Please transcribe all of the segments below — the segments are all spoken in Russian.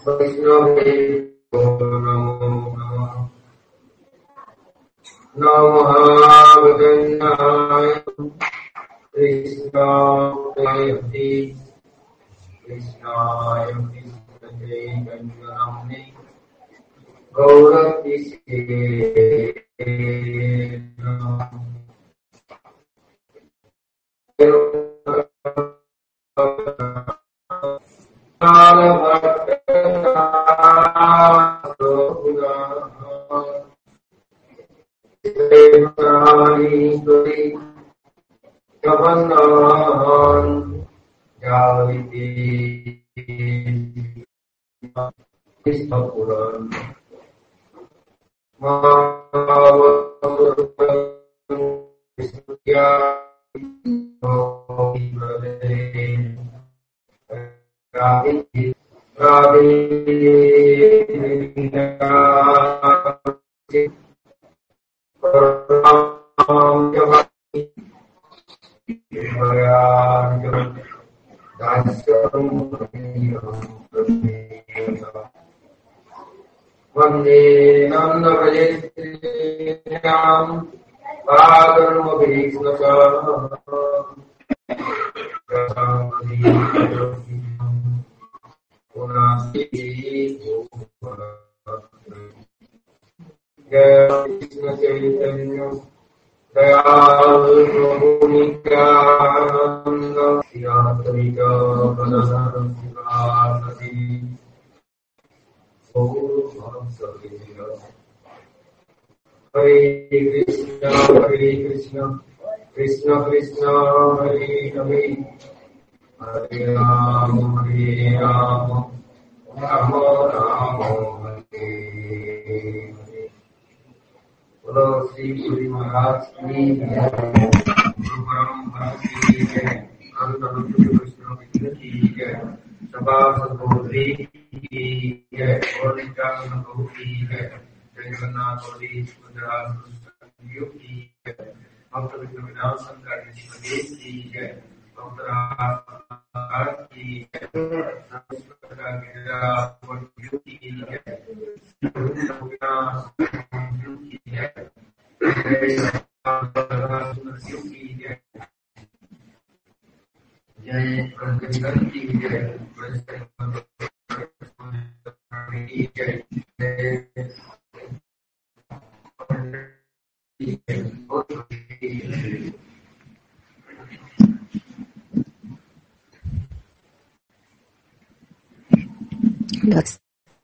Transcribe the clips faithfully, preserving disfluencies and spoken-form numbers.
двадцать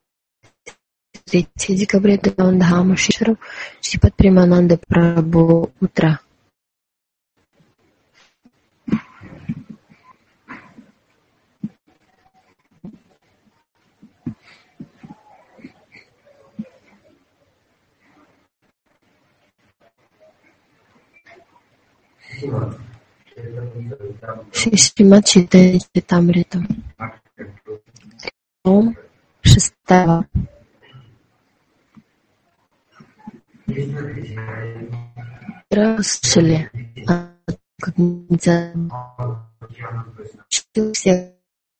третьего декабря Дхамма Шишару Шрипад Премананда Прабху утро. Шримад Чайтанья-чаритамрита. Том шестого. Слышали, как нельзя всех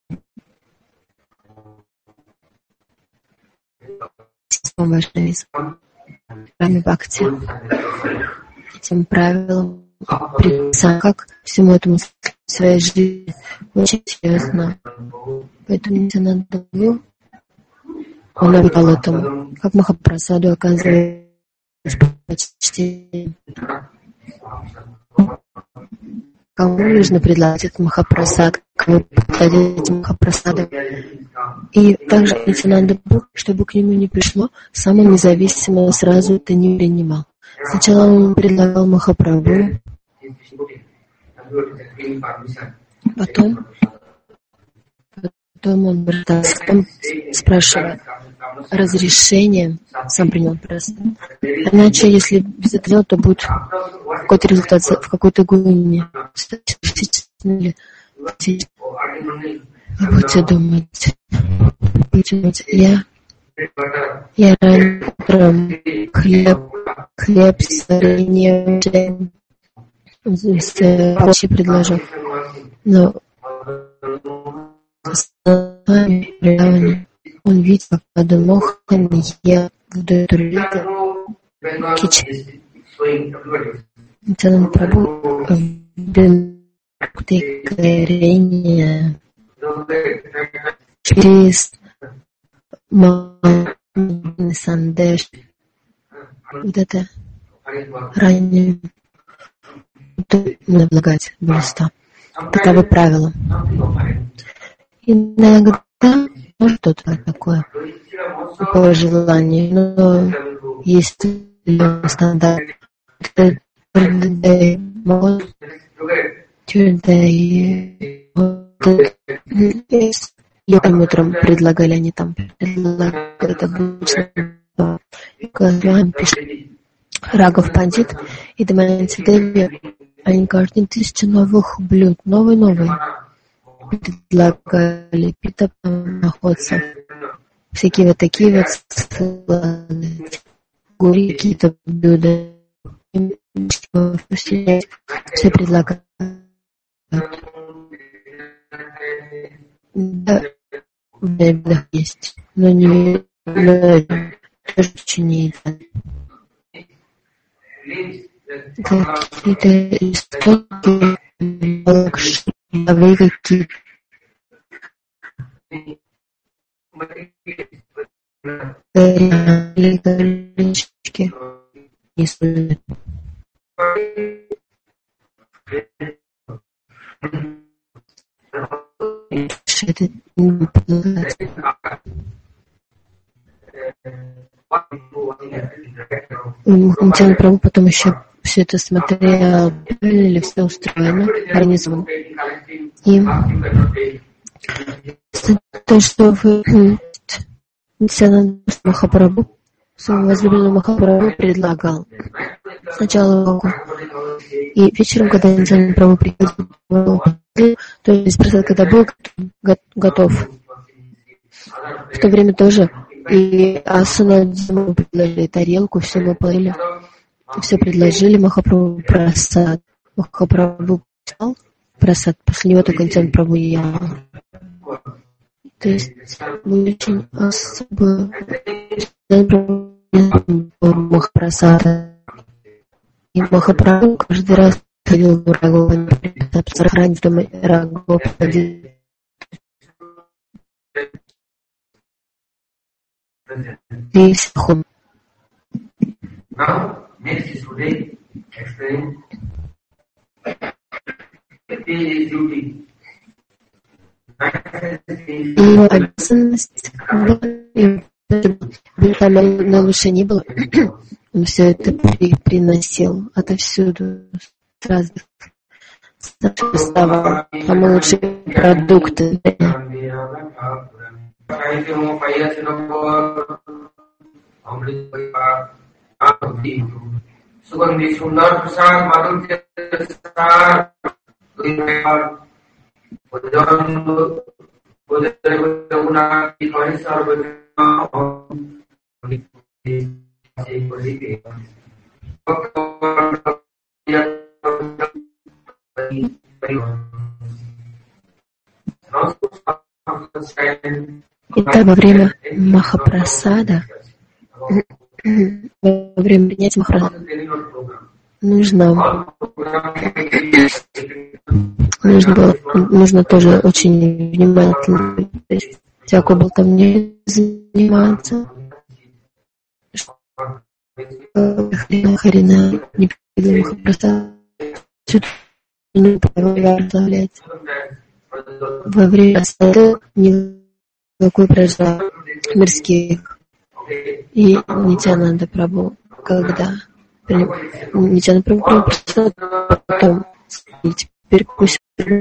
важными правами бхакти, этим правилам, как всему этому в своей жизни очень серьезно. Поэтому Нитянанда он объяснял этому, как Махапрасаду оказывается почти. Кому нужно предлагать этот Махапрасад, кому предлагать Махапрасаду. И также Нитянанда, чтобы к нему не пришло, сам он независимо сразу это не принимал. Сначала он предлагал Махапрабху, потом, потом он потом спрашивает разрешение, сам принял просто. Иначе, если без этого, то будет какой-то результат в какой-то гуне. Вы будете думать, будете думать, я, я ранее утром хлеб, хлеб с вареньем, здесь вообще предложил, но с вами он видел, как Мадан Мохан ел Дурвида кичи. Нитянанда Прабху вдохновение через Махамадхи Сандеш. Вот это ранее наблюдать места. Таковы правила. Иногда может что-то такое, такое желание, но есть стандарт. Йогам утром предлагали, они там предлагали, это обычно пишет Рагов Пандит и Дамаянти Деви, они каждый день тысячу новых блюд, новые-новые предлагали, пита находятся, всякие вот такие вот гури, какие-то блюда, все предлагают. Да, в блюдах есть, но не тоже не едят. Какие-то истоки, какие-то горячки не стоят. Это не помогает. Нитянанда Прабху потом еще все это смотрел, или все устроено, организовано. И то, что вы Нитянанда Махапрабху, своему возлюбленному Махапрабху предлагал сначала урок. И вечером, когда Нитянанда Прабху приходил, то есть просад, когда был готов, в то время тоже и асана ему предложили тарелку, все мы поели, все предложили Махапрабху прасад. Махапрабху стал прасад, после него только Нитянанда Прабху ел. То есть мы очень особо Махапрасада. И Махапрабху каждый раз ходил в Рагова, сохранить в доме Рагова. И всех. Now, next is today explain the duty. Его обязанность, бы там на лучше не было, он все это при, приносил отовсюду, сразу доставал самые лучшие продукты. सुगंधि सुंदर प्रसाद माधुर्य प्रसाद Итак, во время Махапрасада, во время принятия Махапрасада, нужно, нужно, было, нужно тоже очень внимательно, то есть всякую болтовню заниматься, Харина не принял Махапрасада, не прославлять. Во время сада никакой проживания мирских. И Нитянанда Прабху, когда Нитянанда Прабху пришел, потом теперь пусть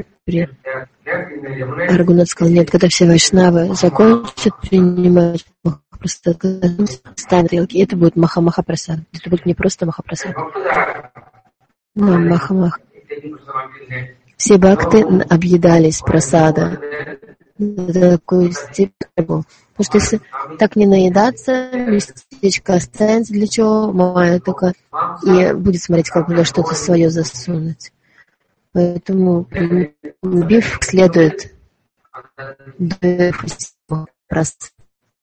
Рагунат сказал, нет, когда все вайшнавы закончат принимать просто ставят тарелки, это будет Маха-Маха-Прасад. Это будет не просто Маха-Прасад, но Маха-Маха. Все бхакты объедались прасада до такой степени. Потому что если так не наедаться, местечко останется для чего, мама только и будет смотреть, как бы что-то свое засунуть. Поэтому биф следует до прасад.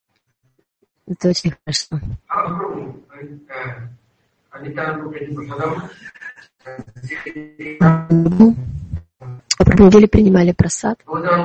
Это очень хорошо. Прабху принимали прасад.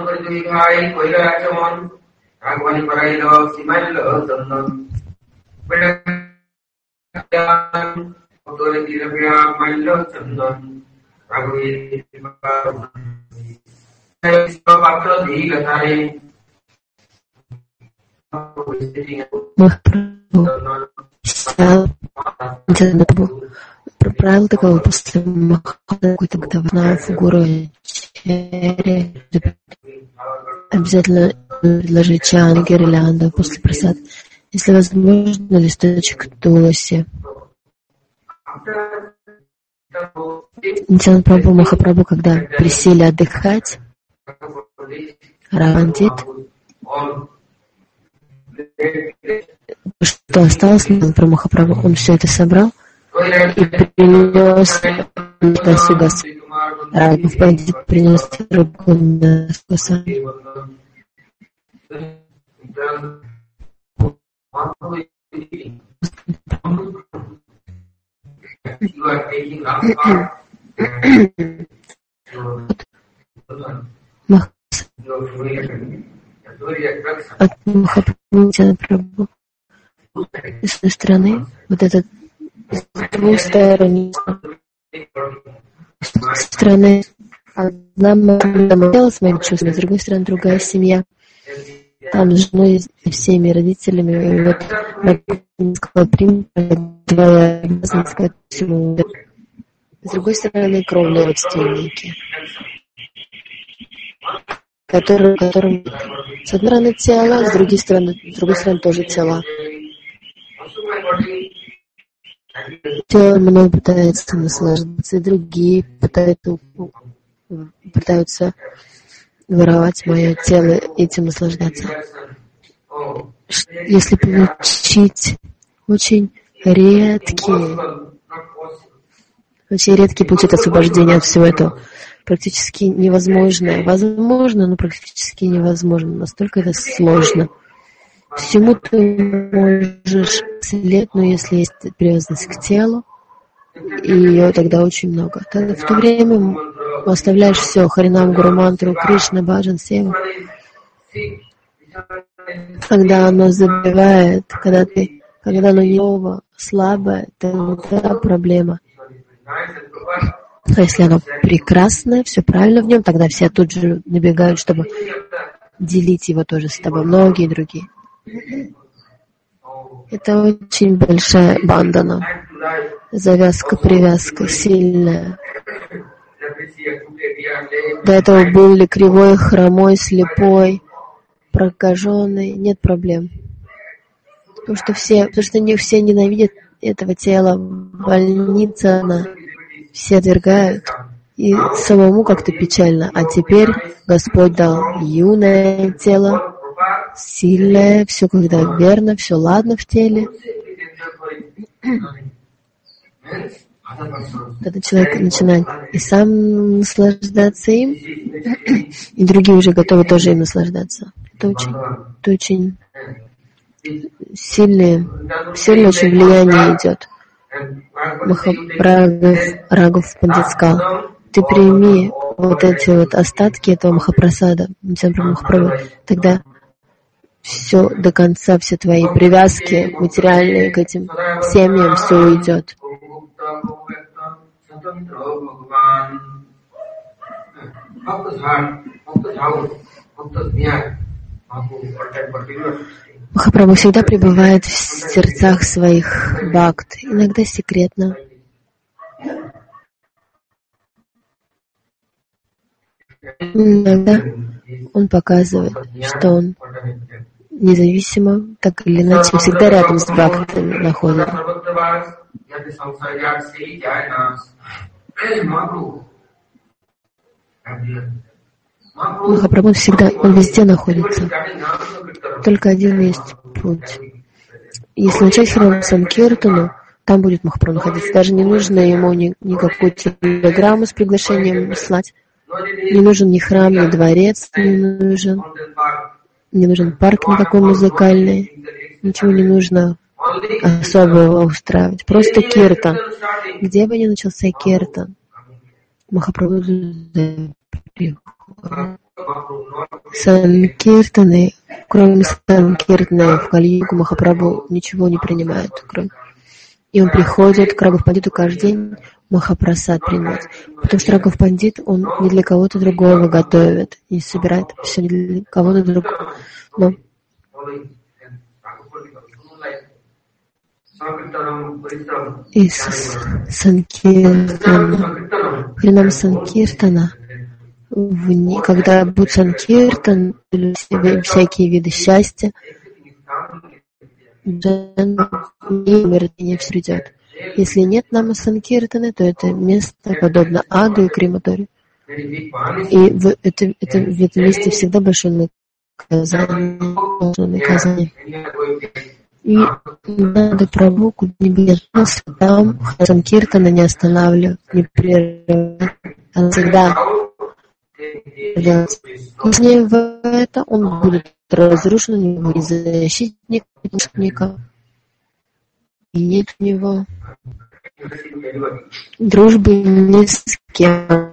Правило такое, после какой-то готовна фигуру черри, обязательно предложить чан, гирлянду после прасад. Если возможно, листочек туласи. Нитянанда Прабху Махапрабху, когда присели отдыхать, Равандит, что осталось про Махапрабху, он все это собрал и принес сюда. Равандит Пандит принес рыбку мясо. От Махапрабху с одной стороны, вот этот с двух сторон, с стороны одна мама с моими чувствами, с другой стороны другая семья, там с женой и всеми родителями, и вот сказала, прими твоя обязанность ко всему. С другой стороны, кровные родственники, которые, которым с одной стороны тело, с другой стороны, с другой стороны тоже тела. Тело мной пытается наслаждаться, и другие пытаются, пытаются воровать мое тело, этим наслаждаться. Если получить очень редкие, очень редкие получить освобождение от всего этого, практически невозможно. Возможно, но практически невозможно. Настолько это сложно. Всему ты можешь след, но если есть привязанность к телу, и ее тогда очень много. Тогда в то время оставляешь все, Харинам, Гуру Мантру, Кришна, Баджан, Сева. Когда оно забивает, когда ты, когда оно ново, слабое, то это проблема. А если оно прекрасное, все правильно в нем, тогда все тут же набегают, чтобы делить его тоже с тобой, многие другие. Это очень большая бандана. Завязка, привязка сильная. До этого был ли кривой, хромой, слепой, прокаженный, нет проблем. Потому что все, потому что не все ненавидят этого тела. Больница, она, все отвергают. И самому как-то печально. А теперь Господь дал юное тело, сильное, все когда верно, все ладно в теле. Тогда человек начинает и сам наслаждаться им, и другие уже готовы тоже им наслаждаться. Это очень, это очень сильное, сильное очень влияние идет. Махапрагов Рагов Пандит сказал, ты прими вот эти вот остатки этого Махапрасада, тогда все до конца, все твои привязки материальные к этим семьям, все уйдет. Махапрабху всегда пребывает в сердцах своих бхакт, иногда секретно. Иногда он показывает, что он независимо, так или иначе, всегда рядом с бхактами находится. Махапрабху всегда, он везде находится. Только один есть путь. Если начать Харинам Санкиртану, там будет Махапрабху находиться. Даже не нужно ему ни, никакую телеграмму с приглашением слать. Не нужен ни храм, ни дворец, не нужен. Не нужен парк никакой музыкальный. Ничего не нужно особого устраивать. Просто киртан. Где бы ни начался киртан, Махапрабху приходит. Санкиртаны, кроме санкиртаны в Кали-югу, Махапрабху ничего не принимает. Кроме... И он приходит к Рагав Пандиту каждый день Махапрасад принимать. Потому что Рагав Пандит, он не для кого-то другого готовит и собирает все не для кого-то другого. Но из Санкиртана, Хринам Санкиртана, вне, когда будет Санкиртан, всякие виды счастья, умиротворение все придет. Если нет нама Санкиртаны, то это место подобно аду и крематорию. И в, это, это, в этом месте всегда большое наказание. наказание. И надо Прабху куда-нибудь там Санкиртана не останавливать, не прерывать, а всегда делать. Если в это он будет разрушен, у него не защитник, защитника, и нет у него дружбы ни с кем.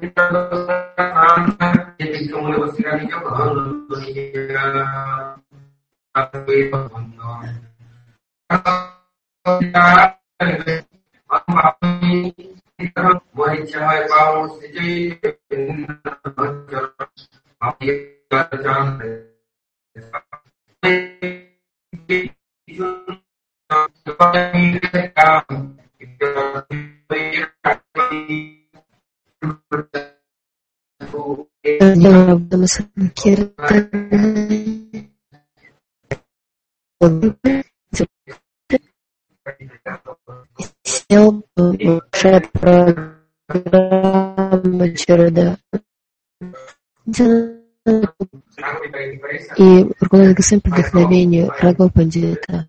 Сел большая программа Чарада. И руководит Госвами по вдохновению Рагава Пандита.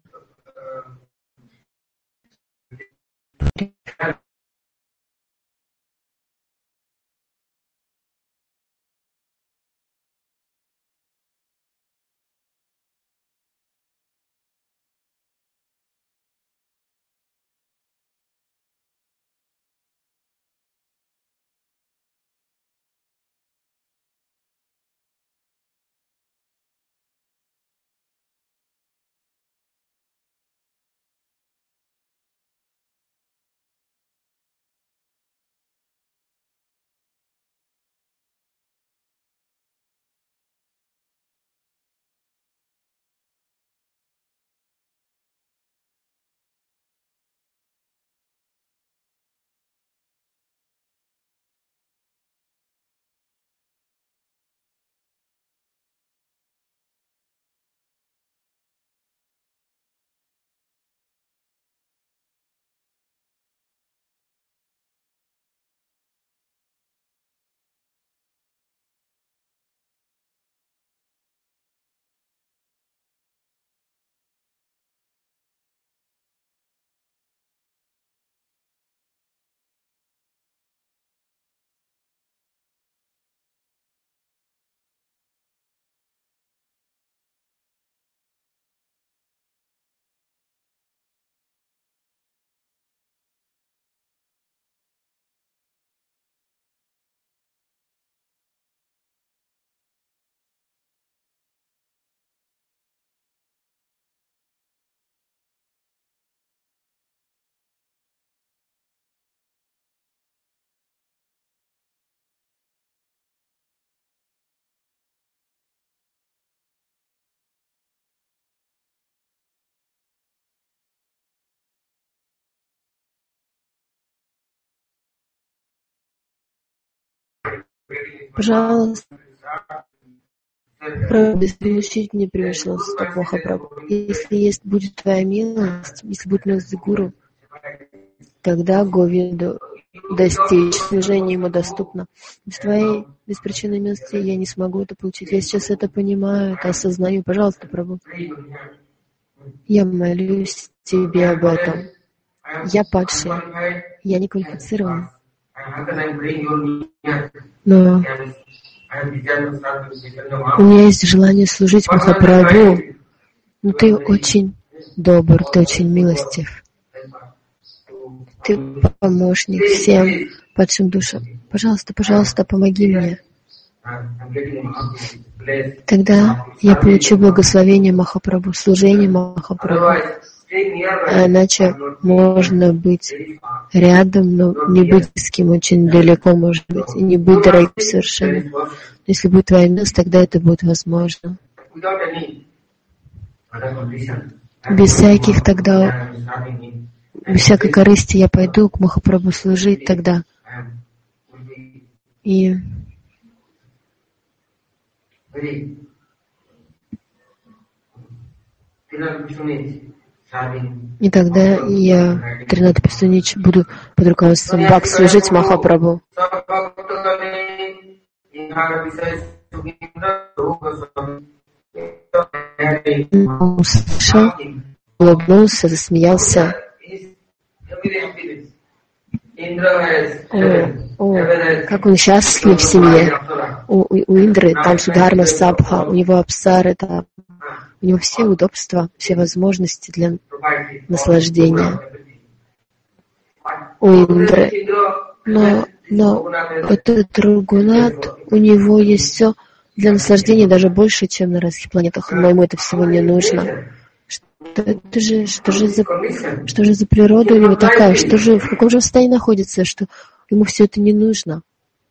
Пожалуйста, безграничить не превышено стоп Махапрабху. Если есть будет твоя милость, если будет милость Гуру, тогда Говинду достичь, служение ему доступно. Без твоей беспричинной милости я не смогу это получить. Я сейчас это понимаю, это осознаю. Пожалуйста, Прабху, я молюсь тебе об этом. Я падший, я не квалифицирован. Но у меня есть желание служить Махапрабху. Но ты очень добр, Ты очень милостив. Ты помощник всем падшим душам. Пожалуйста, пожалуйста, помоги мне. Тогда я получу благословение Махапрабху, служение Махапрабху. А иначе можно быть рядом, но не быть с кем, очень далеко, может быть, и не быть дорогим совершенно. Но если будет Твоя милость, тогда это будет возможно. Без всяких тогда, без всякой корысти я пойду к Махапрабху служить тогда. И И тогда я, Тринат Писунич, буду под руководством Бхакти служить Махапрабху. Он услышал, улыбнулся, засмеялся. О, о, как он счастлив в семье. У, у, у Индры там Судхарма Сабха, у него Апсары там. У него все удобства, все возможности для наслаждения. У Индры. Но, но этот Рагунат, у него есть все для наслаждения даже больше, чем на разных планетах. Но ему это всего не нужно. Что это же, что же за, что же за природа у него такая? Что же, в каком же состоянии находится, что ему все это не нужно?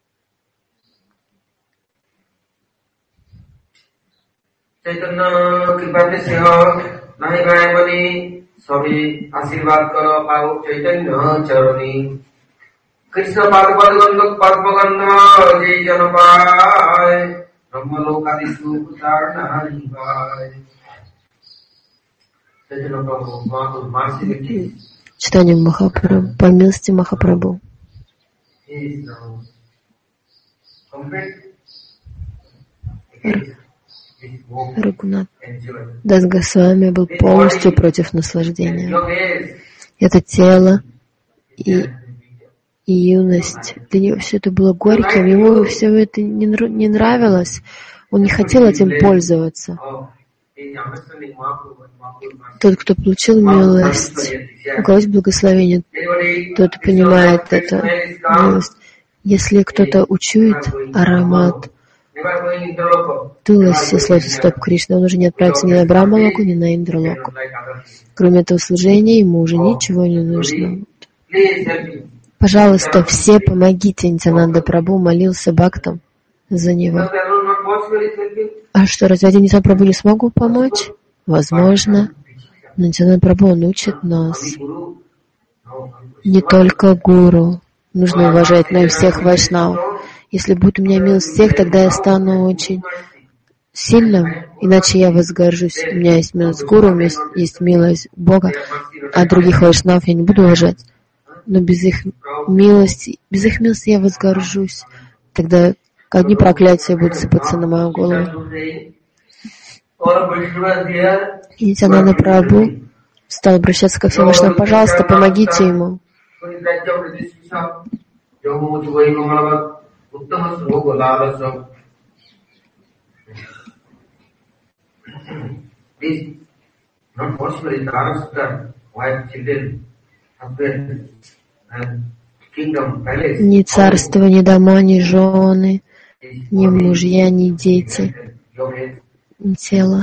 Chaitanya Kripate Siha Nahi Gaimani Sabi Asirvad Karo Pao Chaitanya Charani Krishna Padapad Padmagandha Jai Janapai Brahmalokadisu Kutarnani Vai Chaitanya Prabhu Mahaprabhu Mercy Victim. Читание Махапрабху, по милости Махапрабху. Рагунат Дас Госвами был полностью против наслаждения. Это тело и, и юность. Для него все это было горьким, ему все это не, не нравилось. Он не хотел этим пользоваться. Тот, кто получил милость, у кого есть благословение, тот понимает это милость. Если кто-то учует аромат Туласи, слотис стоп Кришны, он уже не отправится ни на Брахмалоку, ни на Индралоку. Кроме этого служения, ему уже ничего не нужно. Пожалуйста, все помогите. Нитянанда Прабху молился бхактам за него. А что, разве один Нитянанда Прабху не смогу помочь? Возможно. Но Нитянанда Прабху, он учит нас. Не только гуру нужно уважать, но и всех вайшнавов. Если будет у меня милость всех, тогда я стану очень сильным, иначе я возгоржусь. У меня есть милость гуру, у меня есть милость Бога, а других вайшнавов я не буду уважать. Но без их милости, без их милости я возгоржусь. Тогда одни проклятия будут сыпаться на мою голову. И Нитянанда Прабху стал обращаться ко всем вайшнавам. Пожалуйста, помогите ему. Ни царство, ни дома, ни жены, ни мужья, ни дети, ни тело.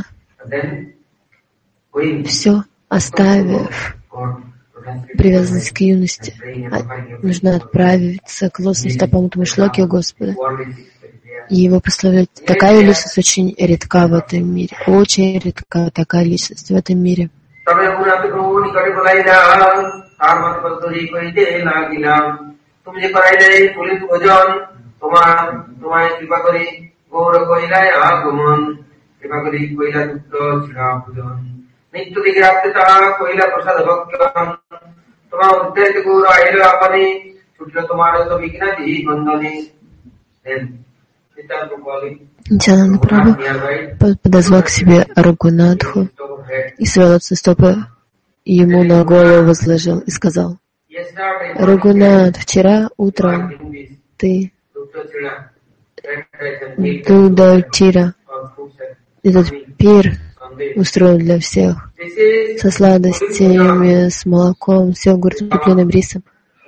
Все оставив привязанность к юности, нужно отправиться к лотосным стопам этому шлоке Господа. И его прославлять. Такая личность очень редка в этом мире. Очень редка такая личность в этом мире. Нитянанда Прабху подозвал к себе Рагунатху и свои лотосные стопы ему на голову возложил и сказал: Рагунат, вчера утром ты Дудатира, этот пир устроен для всех, со сладостями, с молоком, все укрепленным рисом.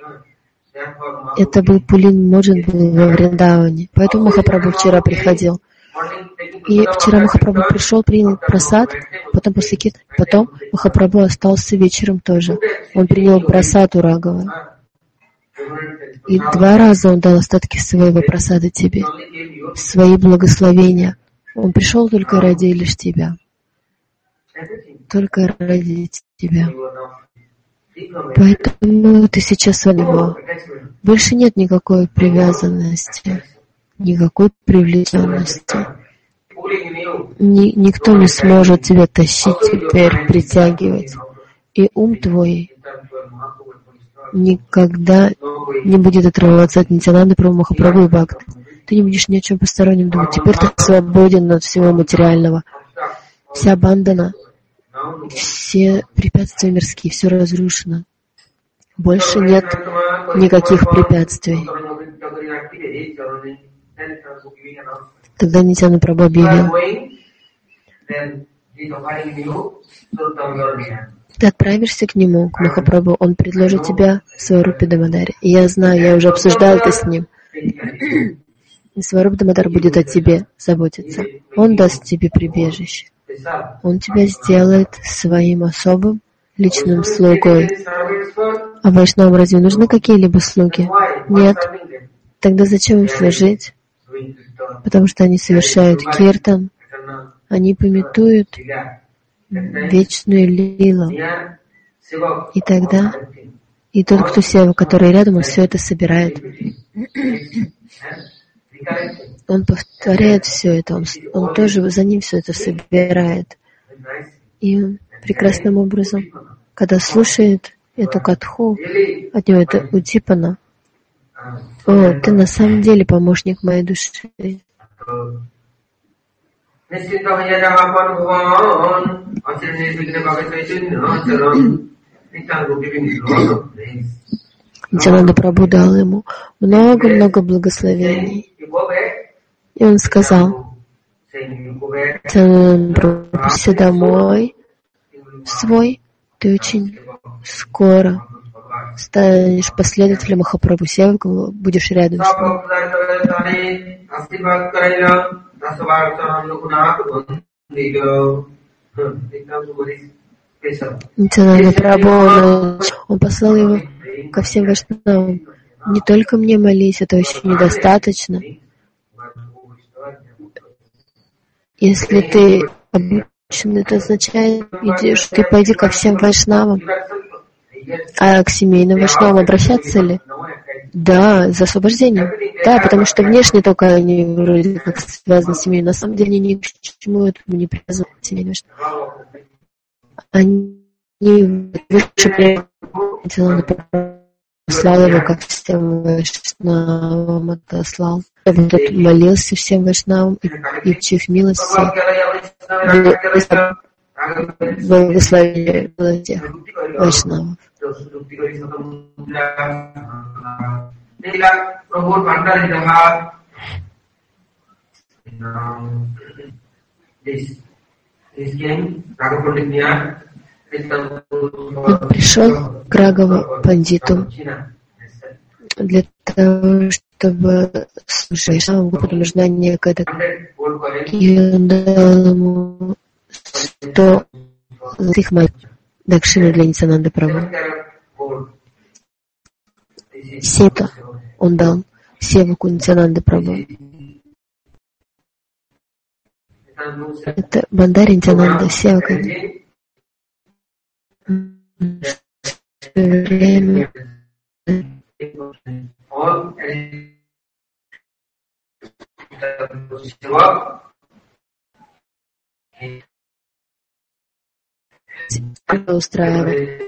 Это был Пулин Моджин был во Вриндаване. Поэтому Махапрабху вчера приходил. И вчера Махапрабху пришел, принял прасад, потом после кит, потом Махапрабху остался вечером тоже. Он принял прасад у Рагава. И два раза он дал остатки своего прасада тебе, свои благословения. Он пришел только ради лишь тебя. Только ради тебя. Поэтому ты сейчас у него. Больше нет никакой привязанности, никакой привлеченности. Ни, никто не сможет тебя тащить теперь, притягивать. И ум твой никогда не будет отрываться от Нитьянанды Прабху Махапрабху и Бхакти. Ты не будешь ни о чем постороннем думать. Теперь ты свободен от всего материального. Вся бандана, все препятствия мирские, все разрушено. Больше нет никаких препятствий. Тогда Нитьянанда Прабху объявил: ты отправишься к нему, к Махапрабху, он предложит тебя в Сварупе Дамадаре. И я знаю, я уже обсуждал это с ним. И Сварупа Дамадар будет о тебе заботиться. Он даст тебе прибежище. Он тебя сделает своим особым личным слугой. А вайшнавам разве нужны какие-либо слуги? Нет. Тогда зачем им служить? Потому что они совершают киртан, они памятуют вечную лилу. И тогда и тот, кто сева, который рядом, он все это собирает. Он повторяет все это, он, он тоже за ним все это собирает. И он прекрасным образом, когда слушает эту катху, от него это удипана. О, ты на самом деле помощник моей души. Нитьянанда Прабху дал ему много-много благословений. И он сказал: Нитьянанда Прабху, все домой свой, ты очень скоро станешь последователем Махапрабху Севака, будешь рядом с ним. Нитьянанда Прабху, он послал его ко всем вайшнавам. Не только мне молись, это еще недостаточно. Если ты обучен, это означает, идешь, ты пойди ко всем вайшнавам. А к семейным вайшнавам обращаться ли? Да, за освобождением. Да, потому что внешне только они вроде как связаны с семьей. На самом деле они ни к чему этому не привязаны, семейные вайшнавы. Они выше послал его ко всем вайшнавам, отослал. Тот молился всем вайшнавам и, и в чьих милости благословение было тех вайшнавов. Он пришел к Рагава Пандиту для того, чтобы служить Вайшнавам, Господу нужна некая такая. И он дал ему сто золотых монет дакшины для Нитьянанды Прабху. Все это он дал севаку Нитьянанды Прабху. Это Бандари Нитьянанда Севака. Время устраивает.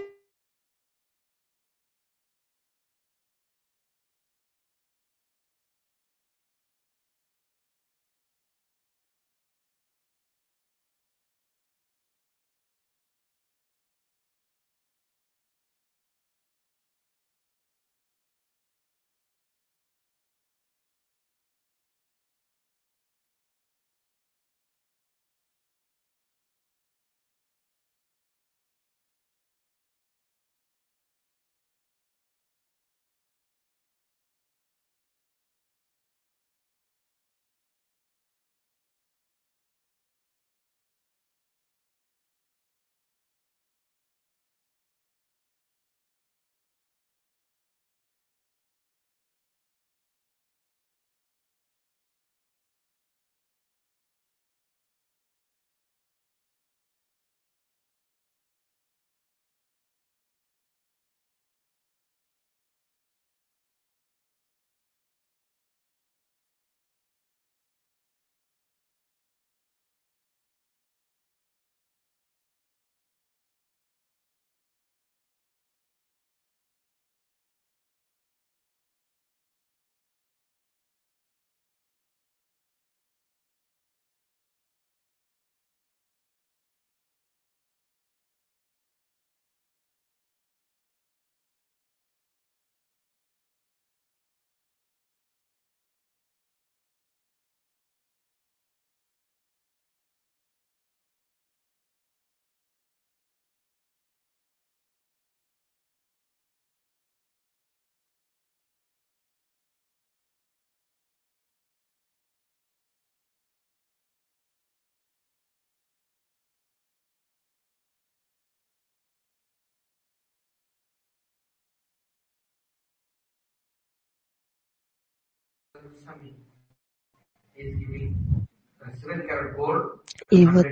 И вот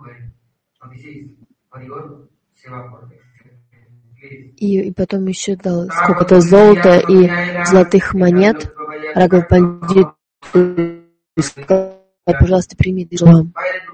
и, и потом еще дал сколько-то золота и золотых монет. Рагав Пандит сказал: пожалуйста, прими Джилам.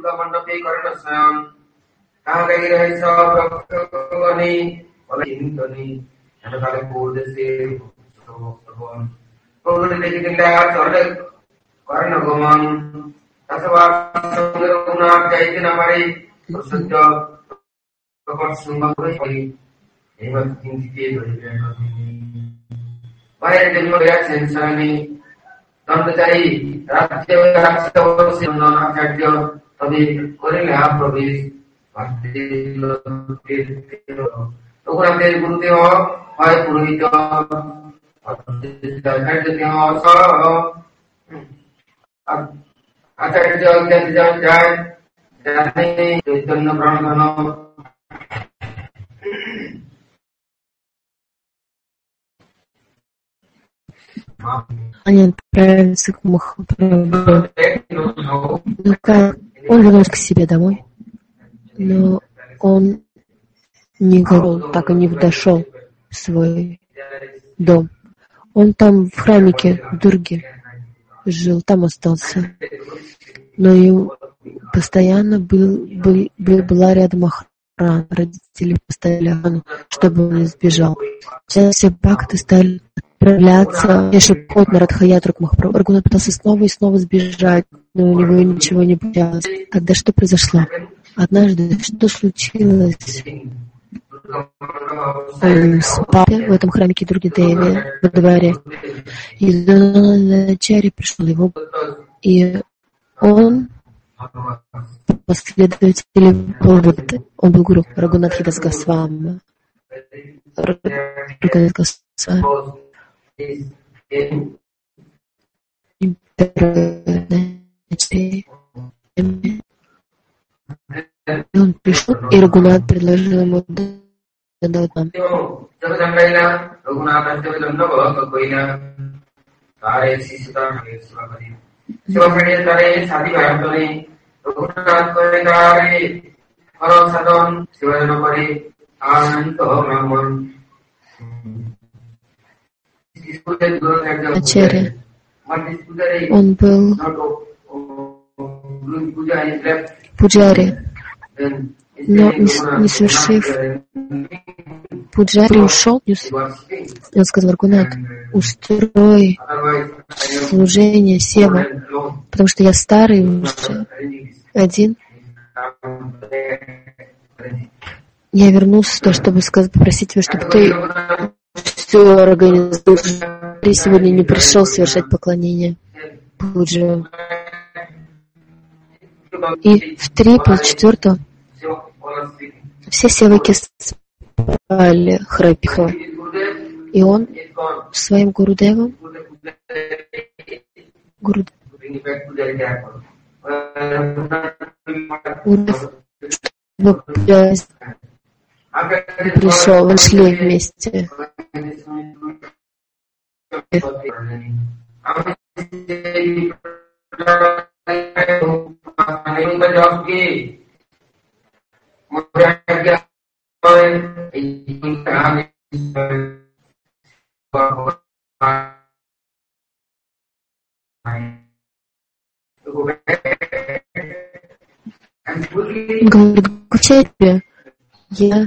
Они отправятся к Махапрабху. Ну как? Он вернулся к себе домой, но он не горел, так и не дошел в свой дом. Он там в храмике в Дурге жил, там остался. Но ему постоянно был, был, был, была рядом охрана. Родители поставили охрану, чтобы он не сбежал. Сейчас все бхакты стали отправляться пешеходно Радхаятру к Махапрабху. Рагунат пытался снова и снова сбежать, но у него ничего не получалось. Тогда что произошло? Однажды что случилось? Он спал в этом храмике Дурги Деви во дворе. И Дроначарья пришел его, и он последователь, он был гуру Рагунатхи Дас Госвами. Рагунат Госвами. И он пришел, и Рагунат предложил ему дать нам. Ачарья. Он был пуджари, но не, не совершив пуджари, ушел, и он сказал: Рагунат, устрой служение сева, потому что я старый уже один. Я вернулся сюда, чтобы сказать, попросить тебя, чтобы ты все организовал. Ты сегодня не пришел совершать поклонение пуджи. И в три полчетвертого все севаки спали, храпихо. И он своим гурудевом Гурудев пришел, мы шли вместе. Говорит: Гучарья, я,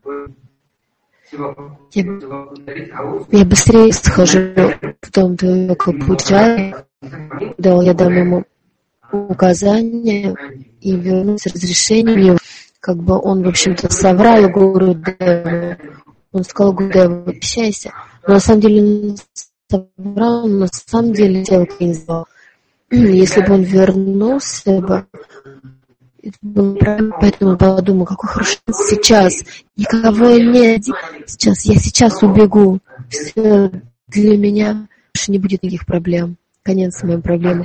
я, я быстрее схожу в дом твоего Пуджари, да, я дам ему указания и вернусь с разрешением. Как бы он, в общем-то, соврал Гурудеву. Он сказал Гурудеву: общайся. Но на самом деле он соврал, но на самом деле дело не сделал. Если бы он вернулся бы, это было правильно, поэтому подумал: какой хороший сейчас. Никого нет сейчас. Я сейчас убегу. Все, для меня больше не будет никаких проблем. Конец моим проблемам.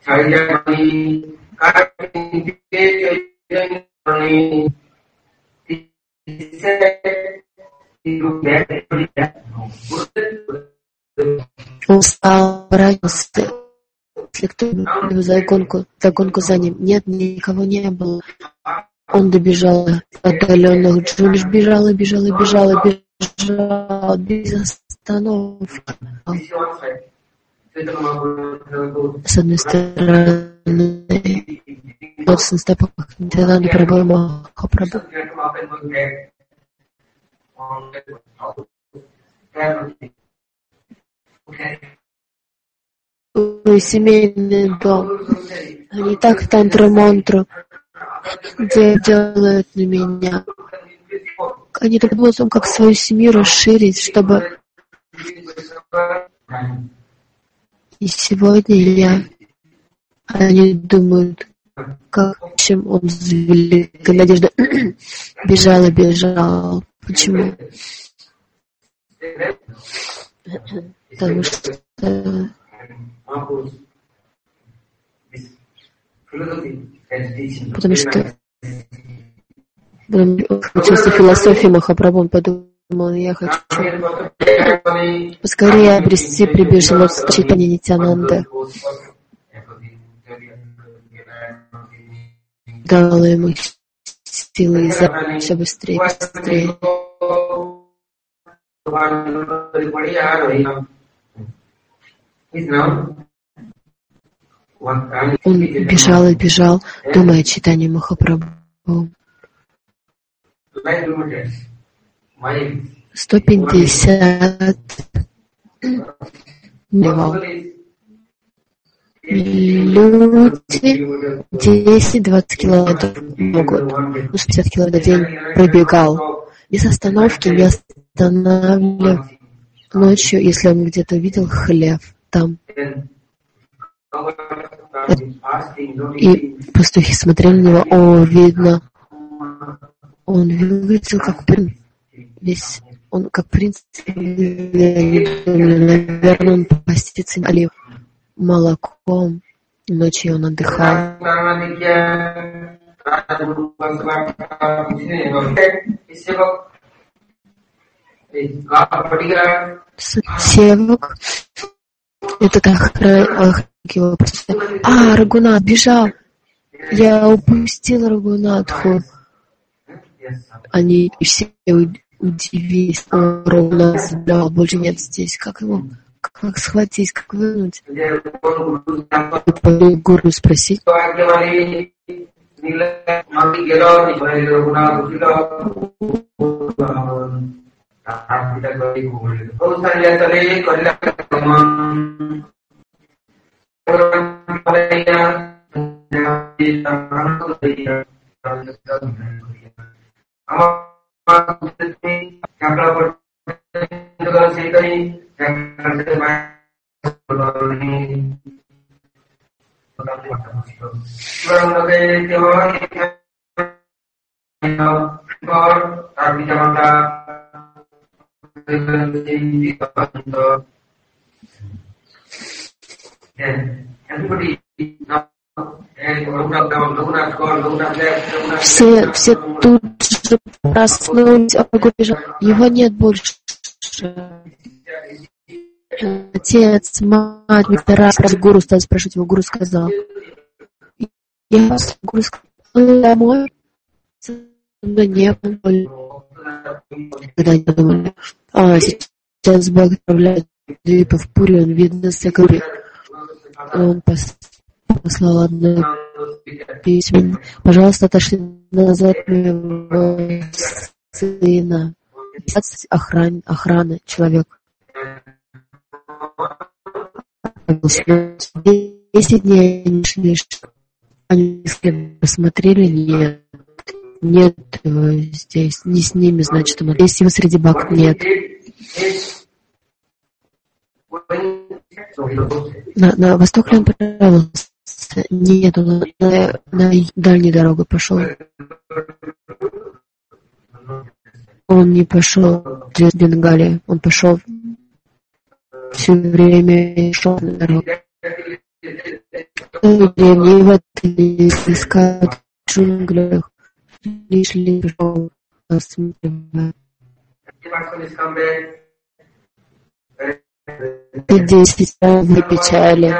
Он стал ранился, если кто за гонку, за гонку за ним. Нет, никого не было. Он добежал отдаленных джунглей, бежал и бежал и бежал и бежал без остановки. С одной стороны, вот с инстапах Нитянанда Прабху Махапрабху. Семейный дом. Они так тантру-мантру делают на меня. Они думают о том, как свою семью расширить, чтобы... И сегодня я... Они думают, как, чем он с великой надеждой бежал и бежал. Почему? Потому что... Потому что учился в философии Махапрабху, он подумал, я хочу поскорее обрести прибеженность Чайтаньи Нитянанды. Дала ему силы и за все быстрее, быстрее. Он бежал и бежал, думая о читании Махапрабху. Сто пятьдесят бывал. Люди десять-двадцать километров могут, ну, пятьдесят километров в день пробегал. Без остановки, не останавливая. Ночью, если он где-то видел хлев, там. И пастухи смотрели на него, о, видно, он выглядел как принц, весь, он как принц, наверное, он постится олив молоком, ночью он отдыхал. Севак, этот охранник его просто... А, Рагунат бежал! Я упустил Рагунатху. Они все удивились. О, Рагунат забрал, больше нет здесь. Как его... Как схватить, как вынуть? Пойду гуру спросить. Все, все тут же проснулись, а его нет больше. Отец, мать, мастера, гуру стал спрашивать его, гуру сказал. Я гуру сказал, домой, да не было. Когда они думали, а сейчас Бог отправляет Дипа в Пури, он видно с Якури. Он послал одно письмо. Пожалуйста, отошли назад моего сына. Охран, охрана, человек. Десять дней они шли, они посмотрели, нет, нет его здесь, не с ними, значит, он есть, его среди бак нет. На, на восток ли он отправился? Нет, он на, на дальнюю дорогу пошел. Он не пошел через Бенгалию, он пошел все время шел на дорогу. деревне, в отеле, искать в джунглях, лишь лежал, осматривая. Десять раз в печали.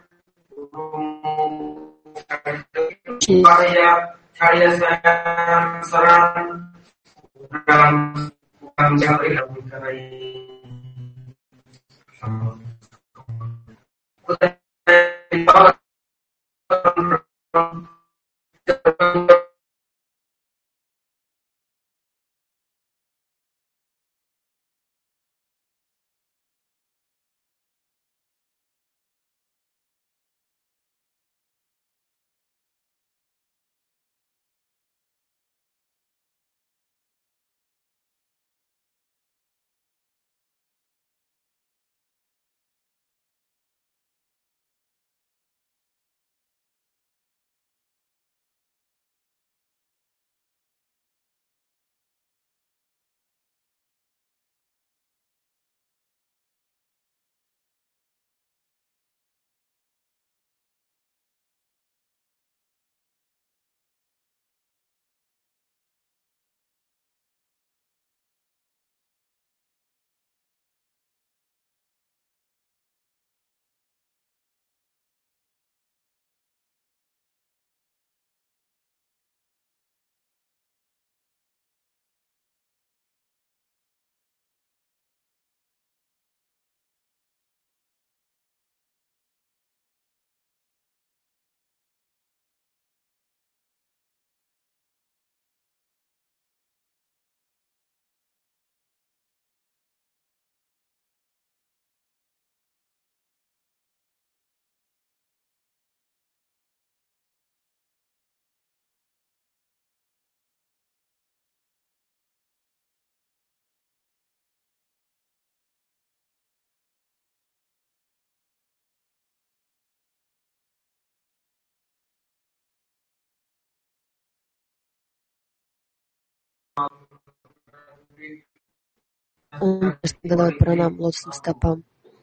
Он дал пранам лотосным стопам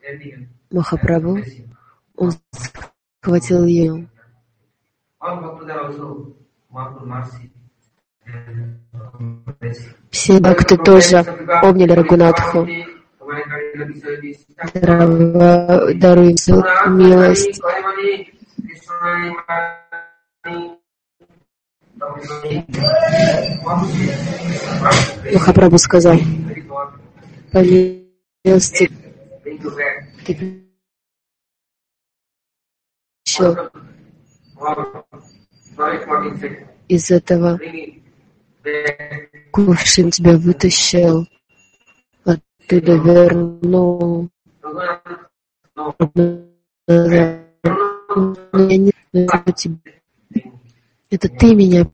Махапрабху. Он схватил ее. Все бхакты тоже обняли Рагунатху. Даруй милость. Махапрабху сказал: по милости ты еще из этого кувшин тебя вытащил, оттуда вернул. Я не знаю тебя. Это ты меня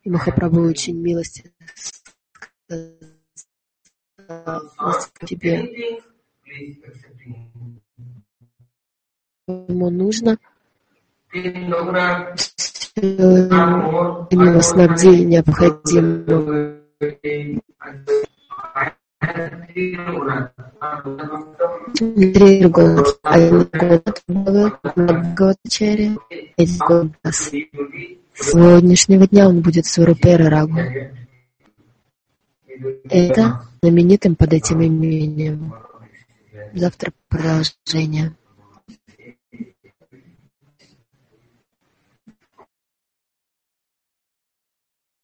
И Махапрабху очень милостив тебе. Ему нужно именно снабдить необходимым. Три года. Один год Бхагаватачарья, один год Дас. С сегодняшнего дня он будет Сварупера Рагу. Это знаменитым под этим именем. Завтра продолжение.